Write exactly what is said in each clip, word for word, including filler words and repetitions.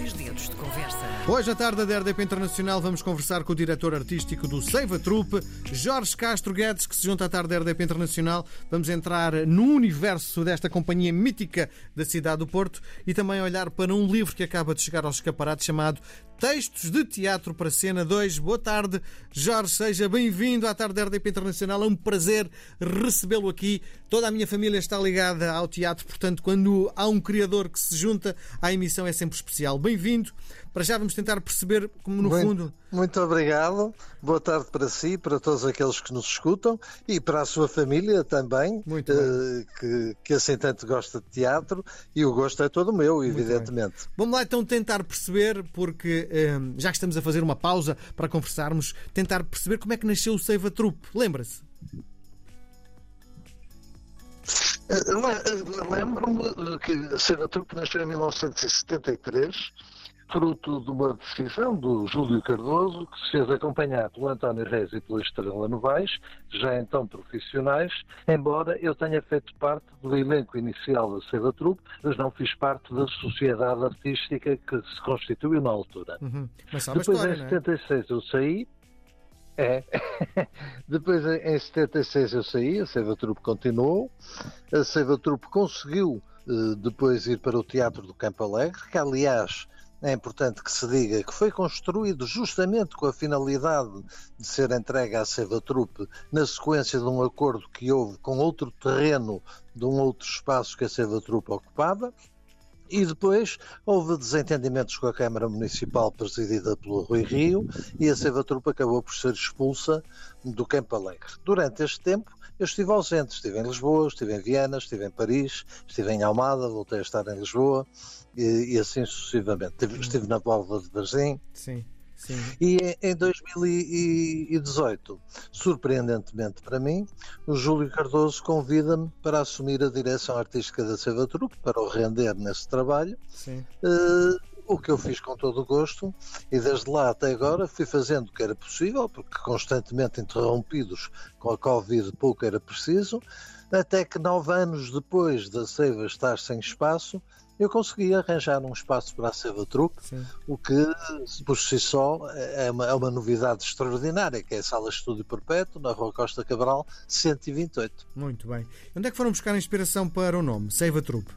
Dois dedos de conversa. Hoje à tarde da R D P Internacional vamos conversar com o diretor artístico do Seiva Troupe, Jorge Castro Guedes, que se junta à tarde da R D P Internacional. Vamos entrar no universo desta companhia mítica da cidade do Porto e também olhar para um livro que acaba de chegar aos escaparates chamado Textos de Teatro para Cena dois. Boa tarde, Jorge, seja bem-vindo à tarde da R D P Internacional. É um prazer recebê-lo aqui. Toda a minha família está ligada ao teatro, portanto, quando há um criador que se junta à emissão é sempre especial. Bem-vindo. Para já vamos tentar perceber como, no muito, fundo... Muito obrigado. Boa tarde para si, para todos aqueles que nos escutam e para a sua família também, muito eh, que, que assim tanto gosta de teatro, e o gosto é todo meu, muito evidentemente. Bem. Vamos lá então tentar perceber, porque eh, já que estamos a fazer uma pausa para conversarmos, tentar perceber como é que nasceu o Seiva Troupe. Lembra-se? Lembro-me que a Seiva Troupe nasceu em mil novecentos e setenta e três, fruto de uma decisão do Júlio Cardoso, que se fez acompanhar pelo António Reis e pela Estrela Novaes, já então profissionais, embora eu tenha feito parte do elenco inicial da Seiva Troupe, mas não fiz parte da sociedade artística que se constituiu na altura. Uhum. Mas sabe Depois, a história, em setenta e seis, eu saí. É. Depois, em setenta e seis, eu saí, a Seiva Troupe continuou. A Seiva Troupe conseguiu uh, depois ir para o Teatro do Campo Alegre, que, aliás, é importante que se diga que foi construído justamente com a finalidade de ser entregue à Seiva Troupe na sequência de um acordo que houve com outro terreno de um outro espaço que a Seiva Troupe ocupava. E depois houve desentendimentos com a Câmara Municipal presidida pelo Rui Rio e a Seiva Troupe acabou por ser expulsa do Campo Alegre. Durante este tempo eu estive ausente, estive em Lisboa, estive em Viana, estive em Paris, estive em Almada, voltei a estar em Lisboa e, e assim sucessivamente. Estive, estive na Póvoa de Varzim. Sim. Sim. E em dois mil e dezoito, surpreendentemente para mim, o Júlio Cardoso convida-me para assumir a direção artística da Seiva Troupe, para o render nesse trabalho, uh, o que eu fiz com todo o gosto, e desde lá até agora fui fazendo o que era possível, porque constantemente interrompidos com a Covid pouco era preciso, até que nove anos depois da Seiva estar sem espaço, eu consegui arranjar um espaço para a Seiva Troupe, Sim. o que, por si só, é uma, é uma novidade extraordinária, que é a Sala Estúdio Perpétuo, na Rua Costa Cabral, cento e vinte e oito. Muito bem. Onde é que foram buscar inspiração para o nome, Seiva Troupe?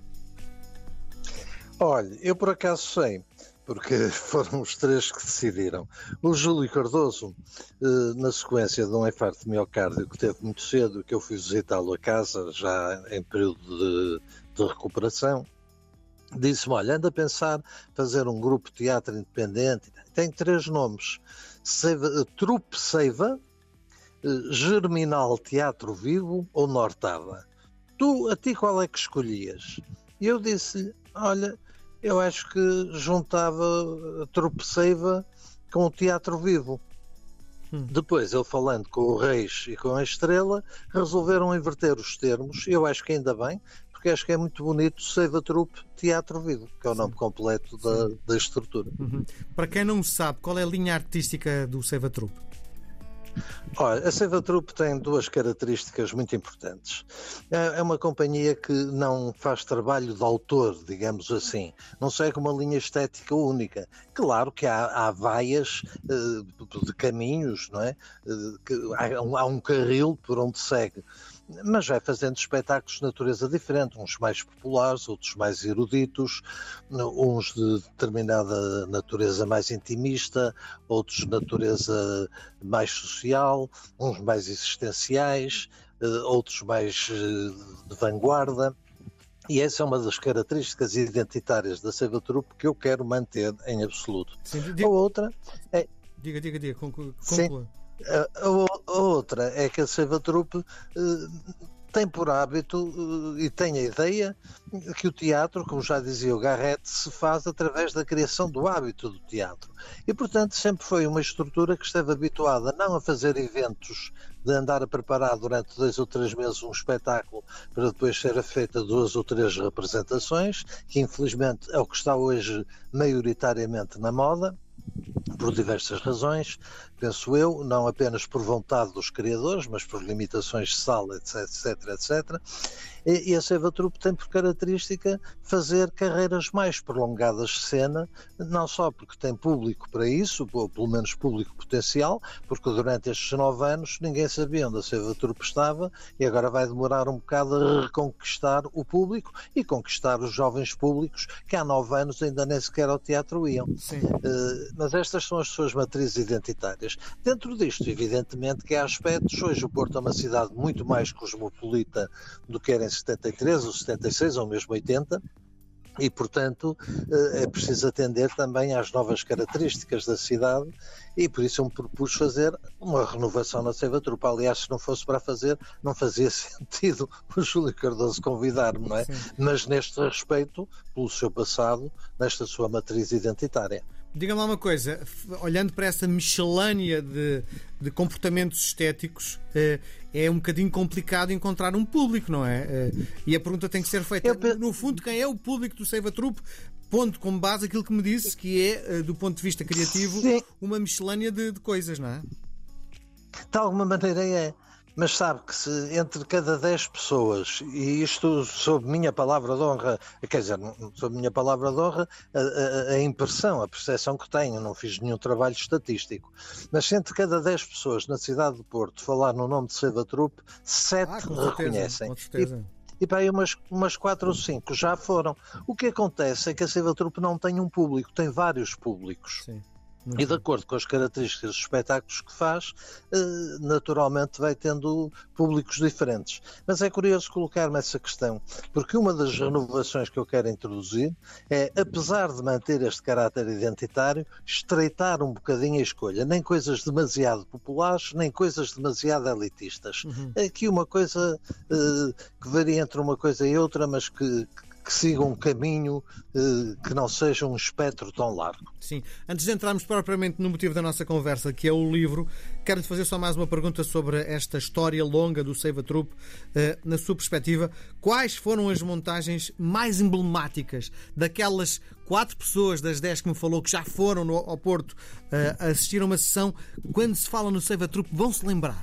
Olha, eu por acaso sei, porque foram os três que decidiram. O Júlio Cardoso, na sequência de um infarto de miocárdio que teve muito cedo, que eu fui visitá-lo a casa, já em período de, de recuperação, disse-me, olha, anda a pensar fazer um grupo de teatro independente. Tem três nomes: Seiva, Troupe Seiva, Germinal Teatro Vivo ou Nortada. Tu, a ti, qual é que escolhias? E eu disse-lhe, olha, eu acho que juntava a Troupe Seiva com o Teatro Vivo. Hum. Depois, ele falando com o Reis e com a Estrela, resolveram inverter os termos. Eu acho que ainda bem, porque acho que é muito bonito Seiva Troupe Teatro Vivo, que é o Sim. nome completo da, da estrutura. Uhum. Para quem não sabe, qual é a linha artística do Seiva Troupe? Olha, a Seiva Troupe tem duas características muito importantes. É uma companhia que não faz trabalho de autor, digamos assim. Não segue uma linha estética única. Claro que há, há vaias uh, de caminhos, não é? Uh, que há, há um carril por onde segue. Mas vai fazendo espetáculos de natureza diferente, uns mais populares, outros mais eruditos, uns de determinada natureza mais intimista, outros de natureza mais social, uns mais existenciais, outros mais de vanguarda. E essa é uma das características identitárias da Seiva Troupe que eu quero manter em absoluto. Sim, diga, a outra é... Diga, diga, diga, conclua. A, a, a outra é que a Seiva Troupe uh, tem por hábito uh, e tem a ideia que o teatro, como já dizia o Garrett, se faz através da criação do hábito do teatro. E, portanto, sempre foi uma estrutura que esteve habituada não a fazer eventos de andar a preparar durante dois ou três meses um espetáculo para depois ser feita duas ou três representações, que infelizmente é o que está hoje maioritariamente na moda, por diversas razões, penso eu, não apenas por vontade dos criadores, mas por limitações de sala, etc, etc, etcétera. E a Ceiva Troupe tem por característica fazer carreiras mais prolongadas de cena, não só porque tem público para isso, ou pelo menos público potencial, porque durante estes nove anos ninguém sabia onde a Ceiva Troupe estava e agora vai demorar um bocado a reconquistar o público e conquistar os jovens públicos que há nove anos ainda nem sequer ao teatro iam. Uh, mas estas são as suas matrizes identitárias. Dentro disto, evidentemente que há aspectos, hoje o Porto é uma cidade muito mais cosmopolita do que era em setenta e três, ou setenta e seis, ou mesmo oitenta, e, portanto, é preciso atender também às novas características da cidade e por isso eu me propus fazer uma renovação na Ceiva Troupe. Aliás, se não fosse para fazer, não fazia sentido o Júlio Cardoso convidar-me, não é? Sim. Mas neste respeito, pelo seu passado, nesta sua matriz identitária. Diga-me lá uma coisa, olhando para essa miscelânea de, de comportamentos estéticos, é um bocadinho complicado encontrar um público, não é? E a pergunta tem que ser feita, Eu... no fundo, quem é o público do Ceiva Troupe? Ponto como base aquilo que me disse, que é, do ponto de vista criativo, Sim. uma miscelânea de, de coisas, não é? De alguma maneira é. Mas sabe que se entre cada dez pessoas, e isto sob minha palavra de honra, quer dizer, sob minha palavra de honra, a, a, a impressão, a percepção que tenho, não fiz nenhum trabalho estatístico, mas se entre cada dez pessoas na cidade de Porto falar no nome de Ceiva Troupe, sete ah, reconhecem. Certeza, e, e para aí umas, umas quatro ou cinco já foram. O que acontece é que a Ceiva Troupe não tem um público, tem vários públicos. Sim. E de acordo com as características dos espetáculos que faz, naturalmente vai tendo públicos diferentes. Mas é curioso colocar-me essa questão, porque uma das renovações que eu quero introduzir é, apesar de manter este caráter identitário, estreitar um bocadinho a escolha. Nem coisas demasiado populares, nem coisas demasiado elitistas. Uhum. É aqui uma coisa uh, que varia entre uma coisa e outra, mas que... que siga um caminho eh, que não seja um espectro tão largo. Sim. Antes de entrarmos propriamente no motivo da nossa conversa, que é o livro, quero-lhe fazer só mais uma pergunta sobre esta história longa do Ceiva Troupe. Eh, na sua perspectiva, quais foram as montagens mais emblemáticas daquelas quatro pessoas das dez que me falou que já foram no, ao Porto eh, assistir a uma sessão? Quando se fala no Ceiva Troupe, vão-se lembrar?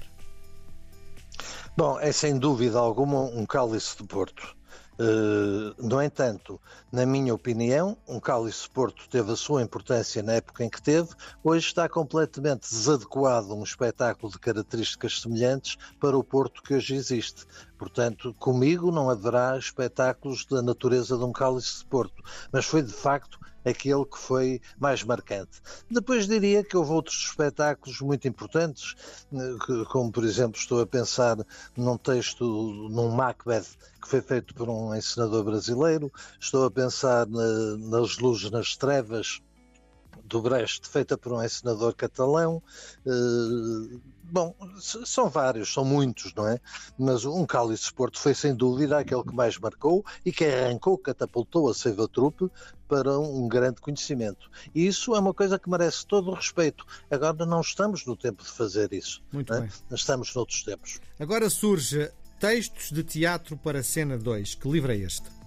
Bom, é sem dúvida alguma um Cálice de Porto. Uh, no entanto, na minha opinião, um Cálice de Porto teve a sua importância na época em que teve, hoje está completamente desadequado um espetáculo de características semelhantes para o Porto que hoje existe. Portanto, comigo não haverá espetáculos da natureza de um Cálice de Porto, mas foi de facto aquele que foi mais marcante. Depois diria que houve outros espetáculos muito importantes, como por exemplo estou a pensar num texto, num Macbeth, que foi feito por um encenador brasileiro, estou a pensar na, nas Luzes nas Trevas, do Brecht, feita por um encenador catalão. Uh, bom, são vários, são muitos, não é? Mas um Cálice de Porto foi sem dúvida aquele que mais marcou e que arrancou, catapultou a Ceiva Troupe para um grande conhecimento. E isso é uma coisa que merece todo o respeito. Agora não estamos no tempo de fazer isso. Muito não é? bem. Estamos noutros tempos. Agora surge Textos de Teatro para Cena dois. Que livro é este?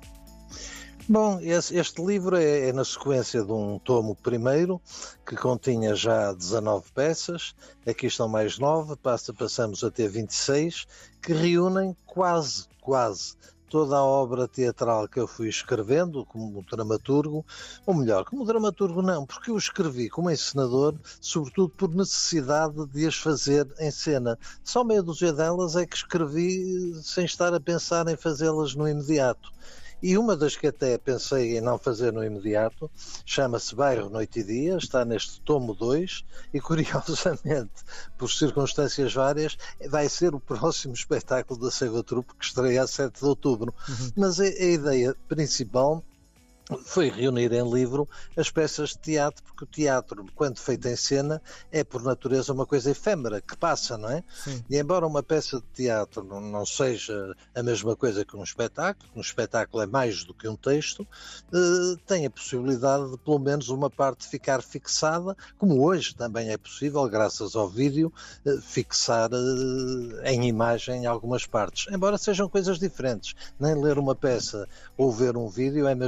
Bom, este, este livro é, é na sequência de um tomo primeiro, que continha já dezanove peças, aqui estão mais nove, passa, passamos a ter vinte e seis, que reúnem quase, quase toda a obra teatral que eu fui escrevendo como dramaturgo, ou melhor, como dramaturgo não, porque eu escrevi como encenador, sobretudo por necessidade de as fazer em cena. Só meia dúzia delas é que escrevi sem estar a pensar em fazê-las no imediato. E uma das que até pensei em não fazer no imediato chama-se Bairro, Noite e Dia, está neste tomo dois e, curiosamente, por circunstâncias várias, vai ser o próximo espetáculo da Ceiva Troupe, que estreia a sete de outubro. Uhum. Mas a, a ideia principal foi reunir em livro as peças de teatro, porque o teatro, quando feito em cena, é por natureza uma coisa efêmera, que passa, não é? Sim. E embora uma peça de teatro não, não seja a mesma coisa que um espetáculo, que um espetáculo é mais do que um texto, eh, tem a possibilidade de pelo menos uma parte ficar fixada, como hoje também é possível, graças ao vídeo, eh, fixar eh, em imagem algumas partes. Embora sejam coisas diferentes. Nem ler uma peça ou ver um vídeo é a mesma coisa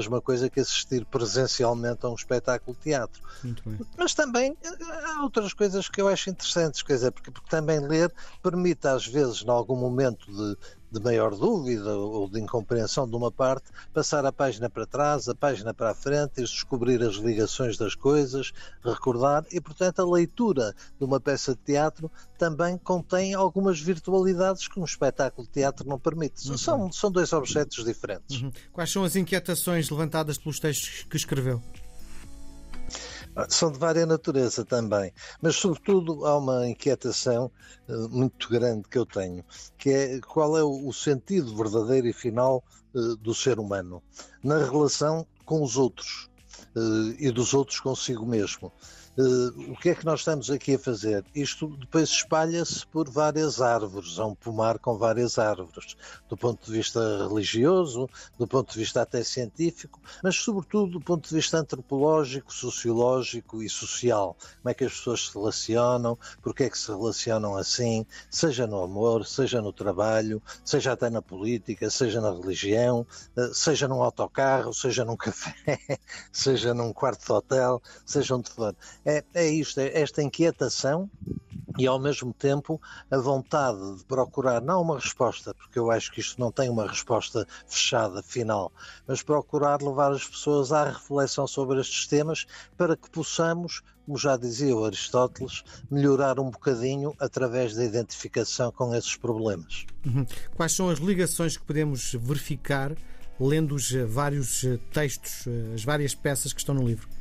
coisa que assistir presencialmente a um espetáculo de teatro. Muito bem. Mas também há outras coisas que eu acho interessantes, quer dizer, porque, porque também ler permite às vezes, em algum momento de, de maior dúvida ou de incompreensão de uma parte, passar a página para trás, a página para a frente e descobrir as ligações das coisas, recordar, e portanto a leitura de uma peça de teatro também contém algumas virtualidades que um espetáculo de teatro não permite. São, são dois objetos diferentes. Uhum. Quais são as inquietações levantadas pelos textos que escreveu? São de vária natureza também, mas sobretudo há uma inquietação uh, muito grande que eu tenho, que é qual é o, o sentido verdadeiro e final uh, do ser humano na relação com os outros uh, e dos outros consigo mesmo. Uh, o que é que nós estamos aqui a fazer? Isto depois espalha-se por várias árvores, é um pomar com várias árvores, do ponto de vista religioso, do ponto de vista até científico, mas sobretudo do ponto de vista antropológico, sociológico e social. Como é que as pessoas se relacionam, porque é que se relacionam assim, seja no amor, seja no trabalho, seja até na política, seja na religião, uh, seja num autocarro, seja num café, seja num quarto de hotel, seja onde for. É, é isto, é esta inquietação e ao mesmo tempo a vontade de procurar, não uma resposta, porque eu acho que isto não tem uma resposta fechada, final, mas procurar levar as pessoas à reflexão sobre estes temas para que possamos, como já dizia o Aristóteles, melhorar um bocadinho através da identificação com esses problemas. Uhum. Quais são as ligações que podemos verificar lendo os vários textos, as várias peças que estão no livro?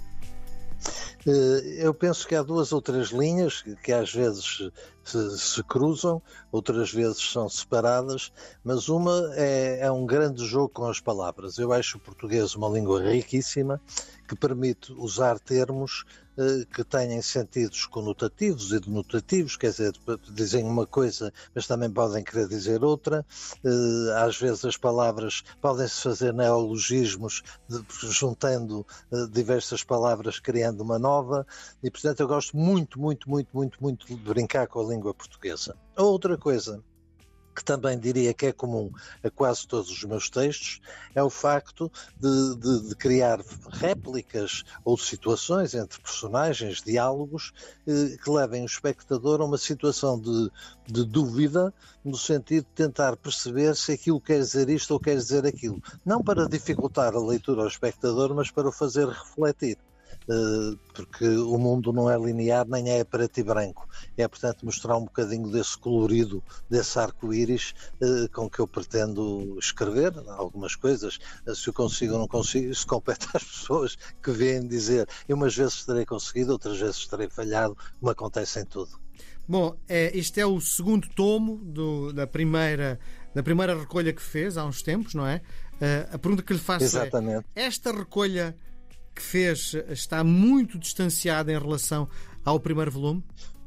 Eu penso que há duas ou três linhas que às vezes se, se cruzam, outras vezes são separadas, mas uma é, é um grande jogo com as palavras. Eu acho o português uma língua riquíssima que permite usar termos eh, que têm sentidos conotativos e denotativos, quer dizer, dizem uma coisa, mas também podem querer dizer outra. Eh, às vezes as palavras podem-se fazer neologismos, de, juntando eh, diversas palavras, criando uma nova, e portanto eu gosto muito, muito, muito, muito, muito de brincar com a língua portuguesa. A outra coisa que também diria que é comum a quase todos os meus textos, é o facto de, de, de criar réplicas ou situações entre personagens, diálogos, eh, que levem o espectador a uma situação de, de dúvida, no sentido de tentar perceber se aquilo quer dizer isto ou quer dizer aquilo. Não para dificultar a leitura ao espectador, mas para o fazer refletir. Porque o mundo não é linear nem é preto e branco, é portanto mostrar um bocadinho desse colorido, desse arco-íris com que eu pretendo escrever algumas coisas. Se eu consigo ou não consigo, isso compete às pessoas que vêm dizer. Eu umas vezes terei conseguido, outras vezes terei falhado, como acontece em tudo. Bom, é, este é o segundo tomo do, da, primeira, da primeira recolha que fez há uns tempos, não é? Uh, a pergunta que lhe faço Exatamente. é, esta recolha que fez está muito distanciada em relação ao primeiro volume?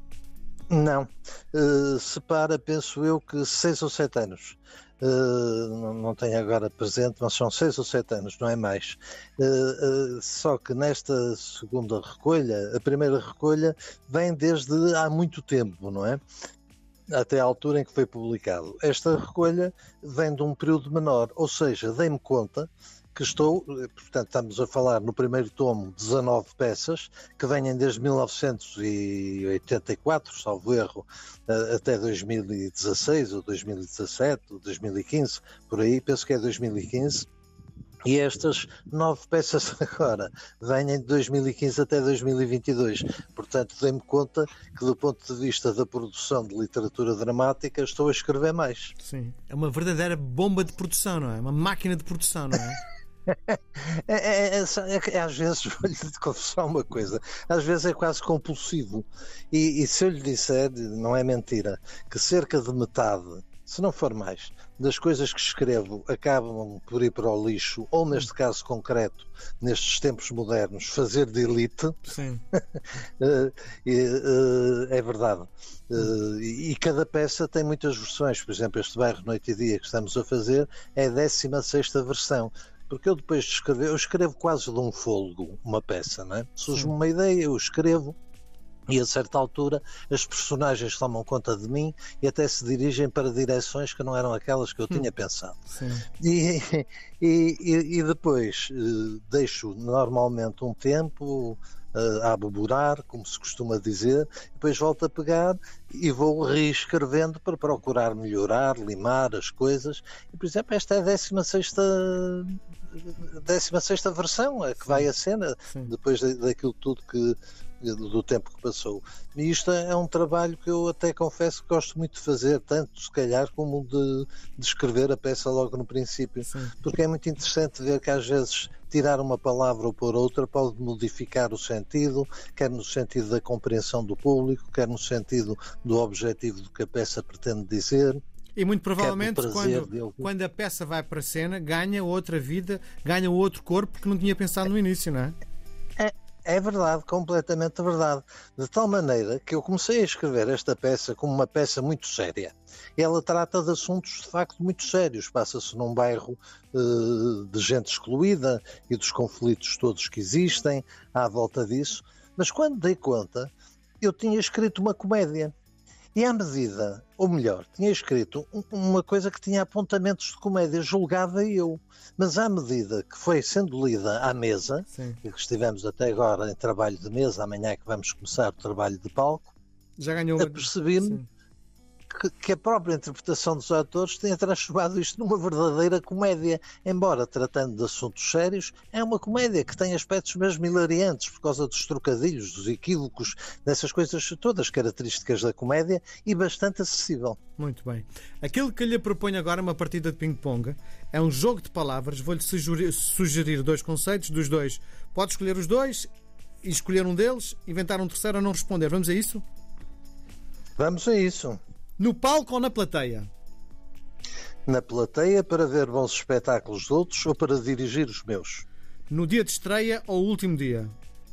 Não. Uh, separa, penso eu, que seis ou sete anos. Uh, não, não tenho agora presente, mas são seis ou sete anos, não é mais. Uh, uh, só que nesta segunda recolha, a primeira recolha vem desde há muito tempo, não é? Até à altura em que foi publicado. Esta recolha vem de um período menor, ou seja, dei-me conta que estou, portanto estamos a falar no primeiro tomo, dezanove peças, que vêm desde mil novecentos e oitenta e quatro, salvo erro, até dois mil e dezasseis, ou dois mil e dezassete, ou dois mil e quinze, por aí, penso que é dois mil e quinze, e estas nove peças agora vêm de dois mil e quinze até dois mil e vinte e dois. Portanto, dei-me conta que, do ponto de vista da produção de literatura dramática, estou a escrever mais. Sim, é uma verdadeira bomba de produção, não é? Uma máquina de produção, não é? É, é, é, é, é, às vezes, vou-lhe confessar uma coisa, às vezes é quase compulsivo, e, e se eu lhe disser, não é mentira, que cerca de metade, se não for mais, das coisas que escrevo acabam por ir para o lixo, ou neste caso concreto, nestes tempos modernos, fazer de elite. Sim. É verdade. E cada peça tem muitas versões. Por exemplo, este Bairro Noite e Dia que estamos a fazer é a décima sexta versão. Porque eu depois de escrever, eu escrevo quase de um fôlego uma peça, não é? Surge-me uma ideia, eu escrevo, E a certa altura as personagens tomam conta de mim e até se dirigem para direções que não eram aquelas que eu tinha pensado. E, e, e depois uh, deixo normalmente um tempo uh, a aboborar, como se costuma dizer, depois volto a pegar e vou reescrevendo para procurar melhorar, limar as coisas. E, por exemplo, esta é a décima sexta décima sexta versão, a que vai a cena, Sim. depois daquilo tudo que do tempo que passou. E isto é um trabalho que eu até confesso que gosto muito de fazer, tanto se calhar como de, de escrever a peça logo no princípio, Sim. porque é muito interessante ver que às vezes tirar uma palavra ou pôr outra pode modificar o sentido, quer no sentido da compreensão do público, quer no sentido do objetivo do que a peça pretende dizer. E muito provavelmente quando, quando a peça vai para a cena ganha outra vida, ganha outro corpo que não tinha pensado no início, não é? É. É verdade, completamente verdade. De tal maneira que eu comecei a escrever esta peça como uma peça muito séria. Ela trata de assuntos de facto muito sérios. Passa-se num bairro uh, de gente excluída e dos conflitos todos que existem à volta disso. Mas quando dei conta, eu tinha escrito uma comédia. E à medida, ou melhor, tinha escrito uma coisa que tinha apontamentos de comédia, julgava eu. Mas à medida que foi sendo lida à mesa, Sim. e que estivemos até agora em trabalho de mesa, amanhã é que vamos começar o trabalho de palco, já ganhou uma... percebi-me que, que a própria interpretação dos atores tinha transformado isto numa verdadeira comédia. Embora tratando de assuntos sérios, é uma comédia que tem aspectos mesmo hilariantes por causa dos trocadilhos, dos equívocos, dessas coisas todas características da comédia e bastante acessível. Muito bem. Aquilo que lhe proponho agora é uma partida de ping-pong. É um jogo de palavras. Vou-lhe sugerir, sugerir dois conceitos. Dos dois, pode escolher os dois e escolher um deles, inventar um terceiro ou não responder. Vamos a isso? Vamos a isso. No palco ou na plateia? Na plateia para ver bons espetáculos de outros ou para dirigir os meus? No dia de estreia ou último dia?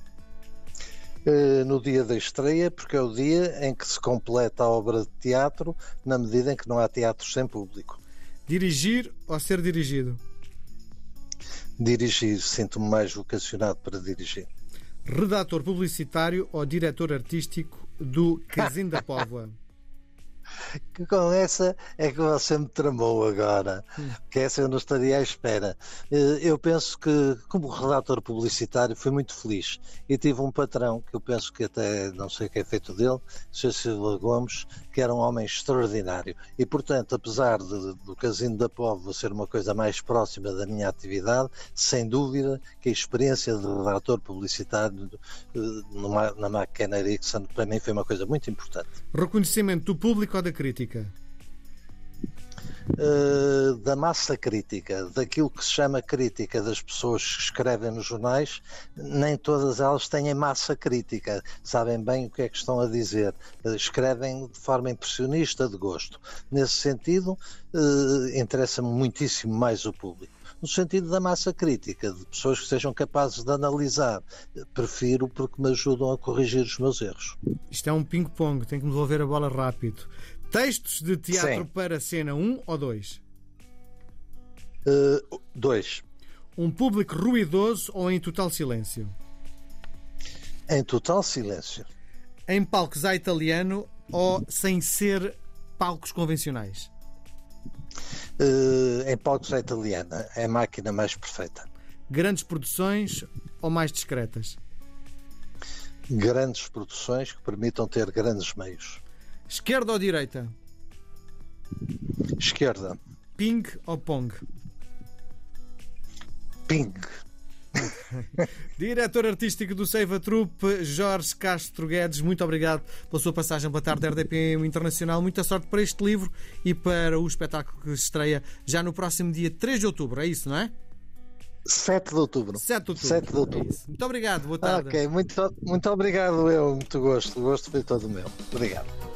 Uh, no dia da estreia, porque é o dia em que se completa a obra de teatro, na medida em que não há teatro sem público. Dirigir ou ser dirigido? Dirigir, sinto-me mais vocacionado para dirigir. Redator publicitário ou diretor artístico do Casino da Póvoa? Que com essa é que você me tramou agora, hum. que essa eu não estaria à espera. Eu penso que, como redator publicitário, fui muito feliz e tive um patrão que eu penso que até não sei o que é feito dele, o senhor Silva Gomes, que era um homem extraordinário e, portanto, apesar de, do Casino da Póvoa ser uma coisa mais próxima da minha atividade, sem dúvida que a experiência de redator publicitário numa, na McKenna Erickson para mim foi uma coisa muito importante. Reconhecimento do público ou da crítica? Uh, da massa crítica, daquilo que se chama crítica das pessoas que escrevem nos jornais, nem todas elas têm massa crítica, sabem bem o que é que estão a dizer, uh, escrevem de forma impressionista, de gosto. Nesse sentido, uh, interessa-me muitíssimo mais o público. No sentido da massa crítica, de pessoas que sejam capazes de analisar, prefiro porque me ajudam a corrigir os meus erros. Isto é um ping-pong, tem que me devolver a bola rápido. Textos de teatro Sim. para cena, um ou dois? Uh, dois. Um público ruidoso ou em total silêncio? Em total silêncio. Em palcos à italiano ou sem ser palcos convencionais? Uh, em palcos à italiana. É a máquina mais perfeita. Grandes produções ou mais discretas? Grandes produções que permitam ter grandes meios. Esquerda ou direita? Esquerda. Ping ou pong? Ping. Diretor artístico do Seiva Troupe, Jorge Castro Guedes, muito obrigado pela sua passagem pela tarde da R D P Internacional. Muita sorte para este livro e para o espetáculo que se estreia já no próximo dia três de outubro. É isso, não é? sete de outubro. sete de outubro. sete de outubro. É muito obrigado, boa tarde. Ok, muito, muito obrigado eu, muito gosto. O gosto foi todo meu. Obrigado.